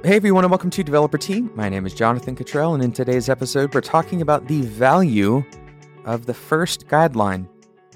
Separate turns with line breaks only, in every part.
Hey everyone, and welcome to Developer Tea. My name is Jonathan Cottrell, and in today's episode, we're talking about the value of the first guideline.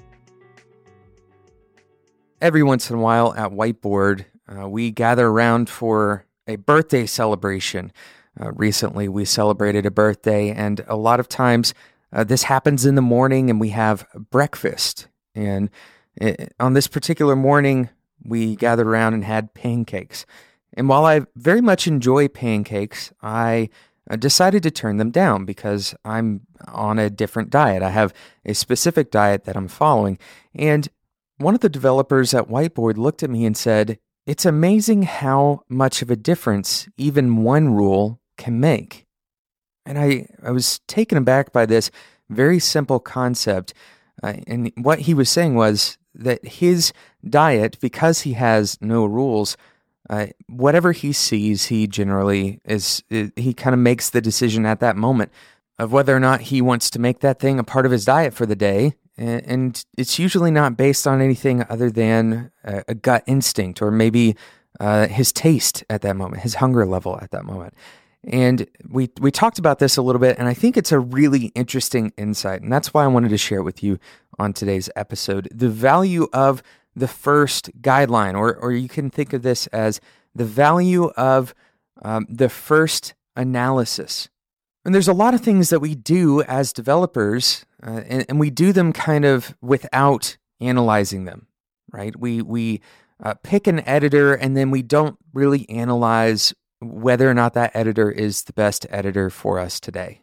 Every once in a while at Whiteboard, we gather around for a birthday celebration. Recently, we celebrated a birthday, and a lot of times this happens in the morning, and we have breakfast. And on this particular morning, we gathered around and had pancakes. And while I very much enjoy pancakes, I decided to turn them down because I'm on a different diet. I have a specific diet that I'm following. And one of the developers at Whiteboard looked at me and said, "It's amazing how much of a difference even one rule can make." And I was taken aback by this very simple concept. And what he was saying was that his diet, because he has no rules, whatever he sees, he generally he kind of makes the decision at that moment of whether or not he wants to make that thing a part of his diet for the day. And it's usually not based on anything other than a gut instinct or maybe his taste at that moment, his hunger level at that moment. And we talked about this a little bit, and I think it's a really interesting insight. And that's why I wanted to share it with you on today's episode. The value of the first guideline, or you can think of this as the value of the first analysis. And there's a lot of things that we do as developers, and we do them kind of without analyzing them, right? We pick an editor, and then we don't really analyze whether or not that editor is the best editor for us today.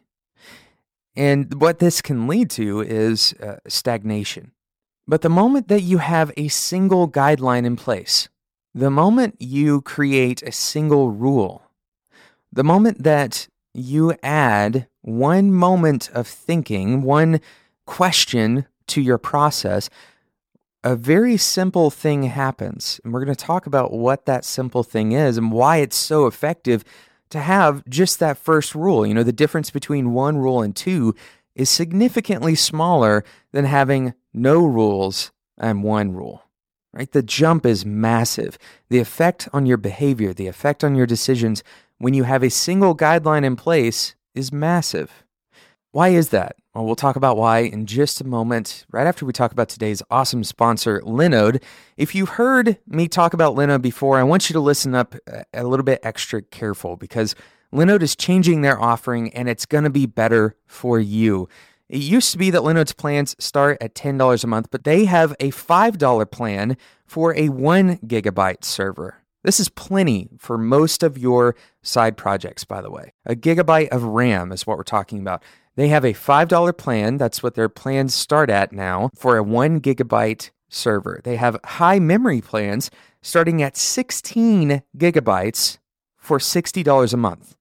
And what this can lead to is stagnation. But the moment that you have a single guideline in place, the moment you create a single rule, the moment that you add one moment of thinking, one question to your process, a very simple thing happens. And we're going to talk about what that simple thing is and why it's so effective to have just that first rule. You know, the difference between one rule and two is significantly smaller than having no rules and one rule, right? The jump is massive. The effect on your behavior, the effect on your decisions when you have a single guideline in place is massive. Why is that? Well, we'll talk about why in just a moment, right after we talk about today's awesome sponsor, Linode. If you've heard me talk about Linode before, I want you to listen up a little bit extra careful because Linode is changing their offering and it's going to be better for you. It used to be that Linode's plans start at $10 a month, but they have a $5 plan for a 1 gigabyte server. This is plenty for most of your side projects, by the way. A gigabyte of RAM is what we're talking about. They have a $5 plan. That's what their plans start at now for a 1 gigabyte server. They have high memory plans starting at 16 gigabytes for $60 a month.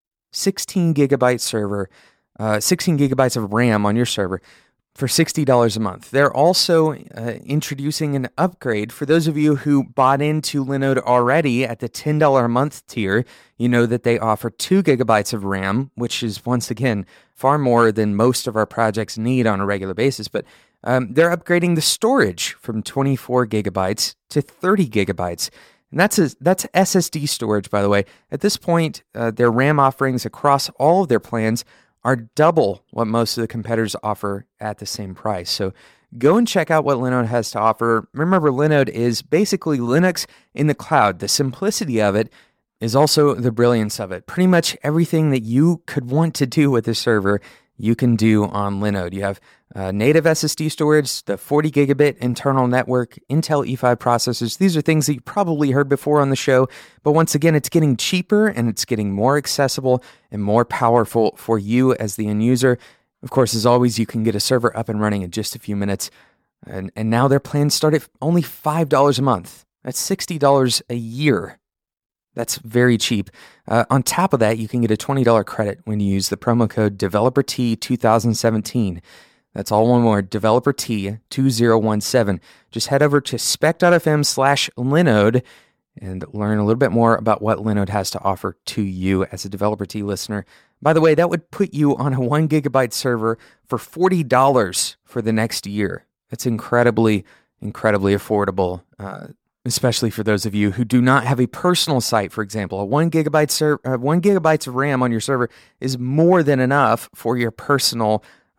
16 gigabyte server, 16 gigabytes of RAM on your server for $60 a month. They're also introducing an upgrade for those of you who bought into Linode already at the $10 a month tier. You know that they offer 2 gigabytes of RAM, which is, once again, far more than most of our projects need on a regular basis. But they're upgrading the storage from 24 gigabytes to 30 gigabytes. And that's SSD storage, by the way. At this point, their RAM offerings across all of their plans are double what most of the competitors offer at the same price. So go and check out what Linode has to offer. Remember, Linode is basically Linux in the cloud. The simplicity of it is also the brilliance of it. Pretty much everything that you could want to do with a server, you can do on Linode. You have native SSD storage, the 40 gigabit internal network, Intel E5 processors. These are things that you probably heard before on the show, but once again, it's getting cheaper and it's getting more accessible and more powerful for you as the end user. Of course, as always, you can get a server up and running in just a few minutes. And now their plans start at only $5 a month. That's $60 a year. That's very cheap. On top of that, you can get a $20 credit when you use the promo code DeveloperT2017. That's all one word, DeveloperT2017. Just head over to spec.fm/Linode and learn a little bit more about what Linode has to offer to you as a Developer T listener. By the way, that would put you on a 1 gigabyte server for $40 for the next year. That's incredibly affordable. especially for those of you who do not have a personal site. For example, a 1 gigabyte of RAM on your server is more than enough for your personal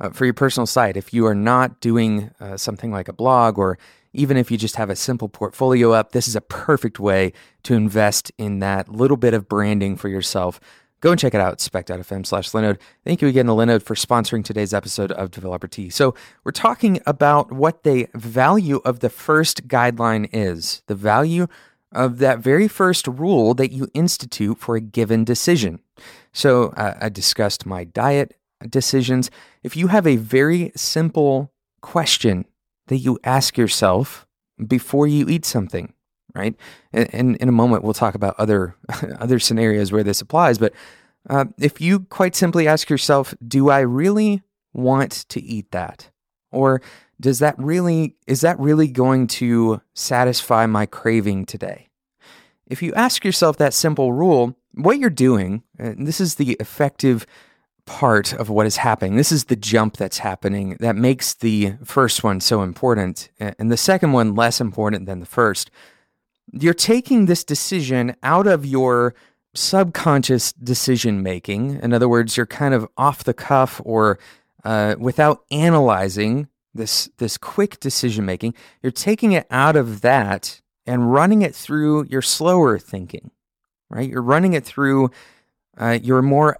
site. If you are not doing something like a blog, or even if you just have a simple portfolio up, this is a perfect way to invest in that little bit of branding for yourself. Go and check it out, spec.fm/Linode. Thank you again to Linode for sponsoring today's episode of Developer Tea. So we're talking about what the value of the first guideline is, the value of that very first rule that you institute for a given decision. So I discussed my diet decisions. If you have a very simple question that you ask yourself before you eat something, right? And in a moment, we'll talk about other scenarios where this applies. But if you quite simply ask yourself, do I really want to eat that? Or is that really going to satisfy my craving today? If you ask yourself that simple rule, what you're doing, and this is the effective part of what is happening. This is the jump that's happening that makes the first one so important, and the second one less important than the first. You're taking this decision out of your subconscious decision making. In other words, you're kind of off the cuff, or without analyzing this quick decision making. You're taking it out of that and running it through your slower thinking, right? You're running it through your more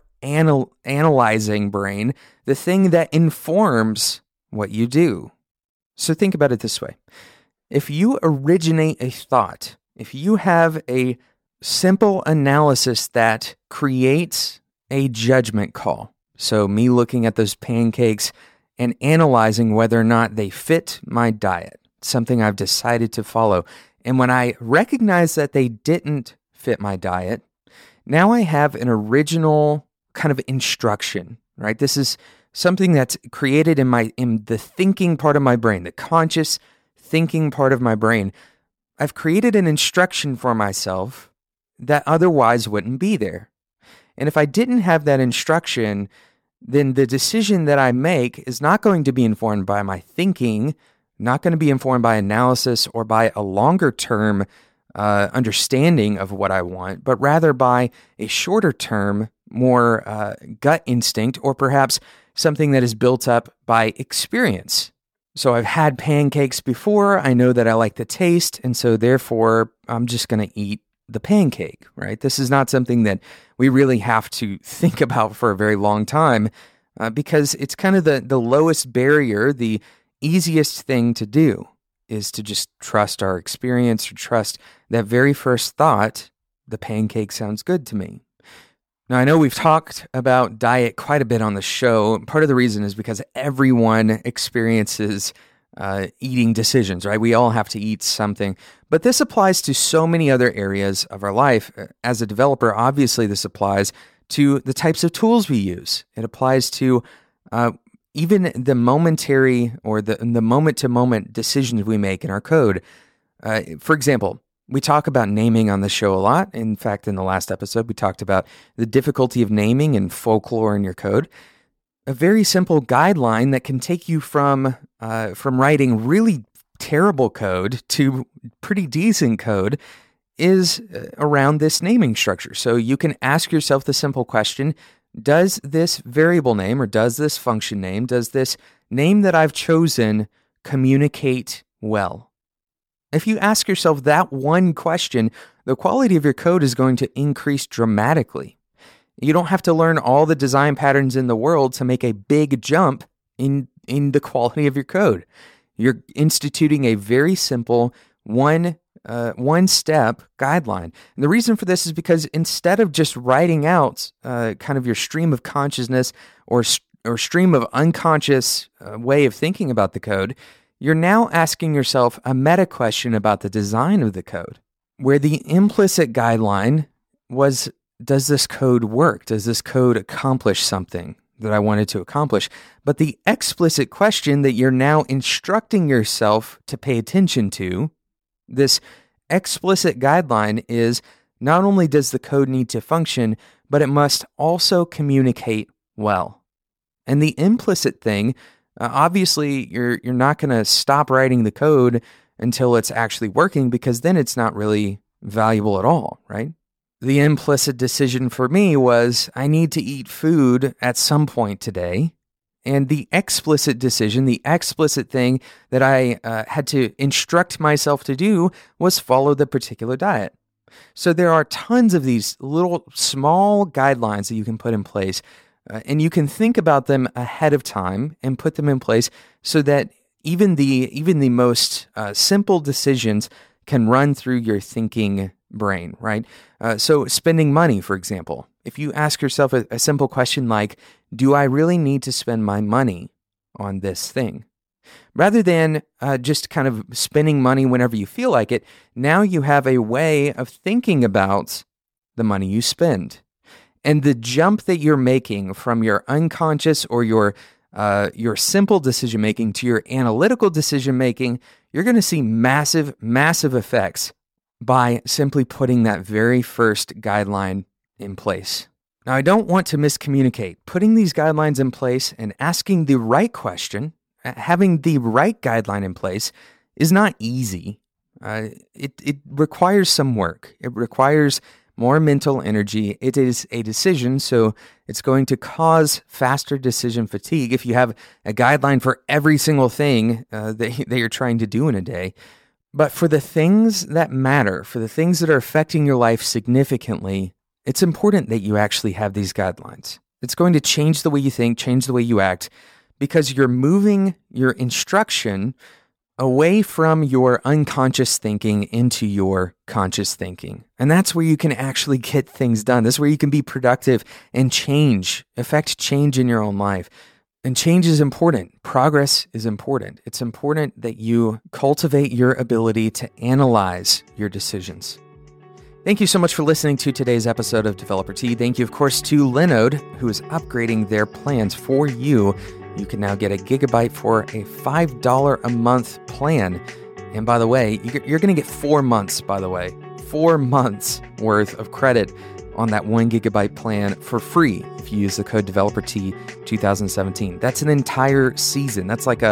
analyzing brain, the thing that informs what you do. So think about it this way. If you originate a thought, if you have a simple analysis that creates a judgment call, so me looking at those pancakes and analyzing whether or not they fit my diet, something I've decided to follow, and when I recognize that they didn't fit my diet, now I have an original kind of instruction, right? This is something that's created in the thinking part of my brain, the conscious thinking part of my brain. I've created an instruction for myself that otherwise wouldn't be there. And if I didn't have that instruction, then the decision that I make is not going to be informed by my thinking, not going to be informed by analysis or by a longer term understanding of what I want, but rather by a shorter term, more gut instinct, or perhaps something that is built up by experience. So I've had pancakes before. I know that I like the taste, and so therefore I'm just going to eat the pancake, right? This is not something that we really have to think about for a very long time because it's kind of the lowest barrier, the easiest thing to do is to just trust our experience, or trust that very first thought, the pancake sounds good to me. Now, I know we've talked about diet quite a bit on the show. Part of the reason is because everyone experiences eating decisions, right? We all have to eat something. But this applies to so many other areas of our life. As a developer, obviously this applies to the types of tools we use. It applies to even the momentary or the moment-to-moment decisions we make in our code. For example, we talk about naming on the show a lot. In fact, in the last episode, we talked about the difficulty of naming and folklore in your code. A very simple guideline that can take you from writing really terrible code to pretty decent code is around this naming structure. So you can ask yourself the simple question, does this variable name, or does this function name, does this name that I've chosen communicate well? If you ask yourself that one question, the quality of your code is going to increase dramatically. You don't have to learn all the design patterns in the world to make a big jump in the quality of your code. You're instituting a very simple one-step guideline. And the reason for this is because instead of just writing out kind of your stream of consciousness or stream of unconscious way of thinking about the code, you're now asking yourself a meta question about the design of the code, where the implicit guideline was, does this code work? Does this code accomplish something that I wanted to accomplish? But the explicit question that you're now instructing yourself to pay attention to, this explicit guideline is, not only does the code need to function, but it must also communicate well. And the implicit thing, obviously, you're not going to stop writing the code until it's actually working, because then it's not really valuable at all, right? The implicit decision for me was I need to eat food at some point today. And the explicit decision, the explicit thing that I had to instruct myself to do was follow the particular diet. So there are tons of these little small guidelines that you can put in place, and you can think about them ahead of time and put them in place so that even the most simple decisions can run through your thinking brain, right? So spending money, for example, if you ask yourself a simple question like, do I really need to spend my money on this thing? Rather than just kind of spending money whenever you feel like it, now you have a way of thinking about the money you spend. And the jump that you're making from your unconscious or your simple decision-making to your analytical decision-making, you're going to see massive, massive effects by simply putting that very first guideline in place. Now, I don't want to miscommunicate. Putting these guidelines in place and asking the right question, having the right guideline in place is not easy. It requires some work. It requires more mental energy. It is a decision, so it's going to cause faster decision fatigue if you have a guideline for every single thing that you're trying to do in a day. But for the things that matter, for the things that are affecting your life significantly, it's important that you actually have these guidelines. It's going to change the way you think, change the way you act, because you're moving your instruction away from your unconscious thinking into your conscious thinking. And that's where you can actually get things done. That's where you can be productive and affect change in your own life. And change is important. Progress is important. It's important that you cultivate your ability to analyze your decisions. Thank you so much for listening to today's episode of Developer Tea. Thank you, of course, to Linode, who is upgrading their plans for you. You can now get a gigabyte for a $5 a month plan. And by the way, you're going to get 4 months, 4 months worth of credit on that 1 gigabyte plan for free if you use the code DeveloperT2017. That's an entire season. That's like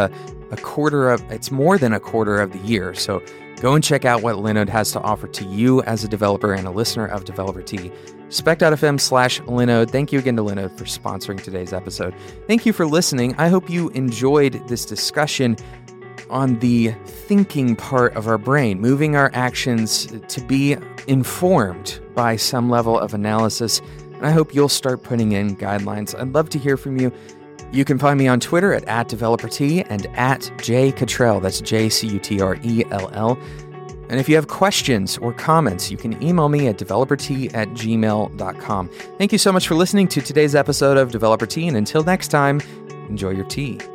it's more than a quarter of the year. So go and check out what Linode has to offer to you as a developer and a listener of Developer Tea. Spec.fm/Linode. Thank you again to Linode for sponsoring today's episode. Thank you for listening. I hope you enjoyed this discussion on the thinking part of our brain, moving our actions to be informed by some level of analysis. And I hope you'll start putting in guidelines. I'd love to hear from you. You can find me on Twitter at @DeveloperT and @JCutrell. That's JCutrell. And if you have questions or comments, you can email me at developerT@gmail.com. Thank you so much for listening to today's episode of Developer Tea. And until next time, enjoy your tea.